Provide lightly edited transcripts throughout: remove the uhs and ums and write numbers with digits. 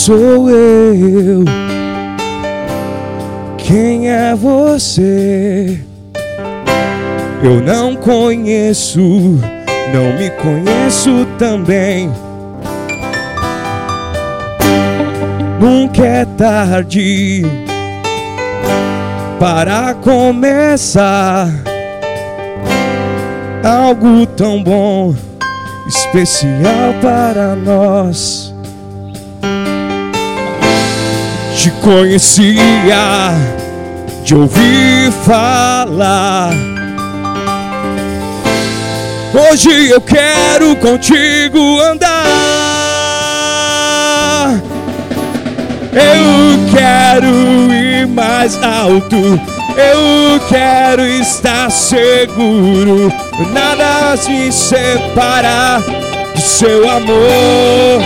sou eu? Quem é você? Eu não conheço, não me conheço também. Nunca é tarde para começar algo tão bom, especial para nós. Te conhecia de ouvir falar. Hoje eu quero contigo andar. Eu quero ir mais alto. Eu quero estar seguro. Nada me separa do seu amor.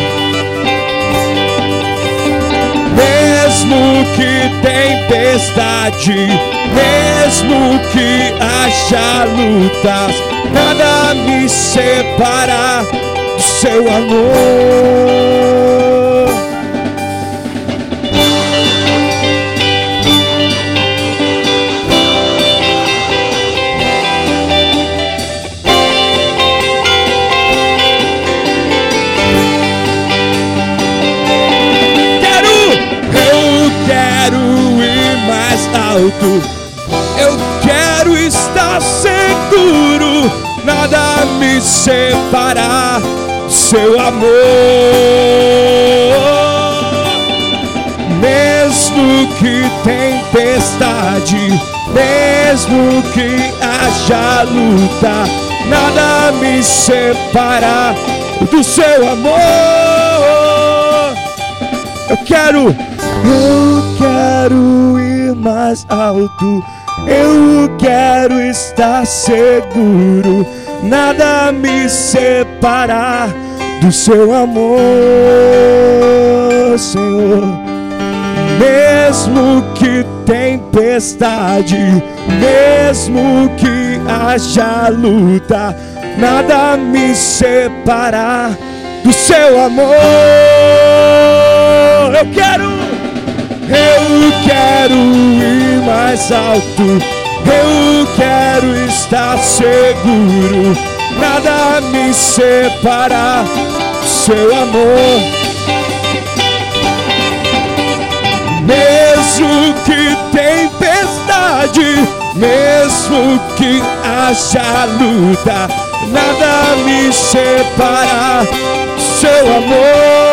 Mesmo que tempestade, mesmo que haja lutas, nada me separa do seu amor. Eu quero estar seguro, nada me separa do seu amor. Mesmo que tempestade, mesmo que haja luta, nada me separa do seu amor. Eu quero ir mais alto. Eu quero estar seguro. Nada me separa do seu amor, Senhor. Mesmo que tempestade, mesmo que haja luta, nada me separa do seu amor. Eu quero ir mais alto. Eu quero estar seguro. Nada me separa do seu amor. Mesmo que tempestade, mesmo que haja luta, nada me separa do seu amor.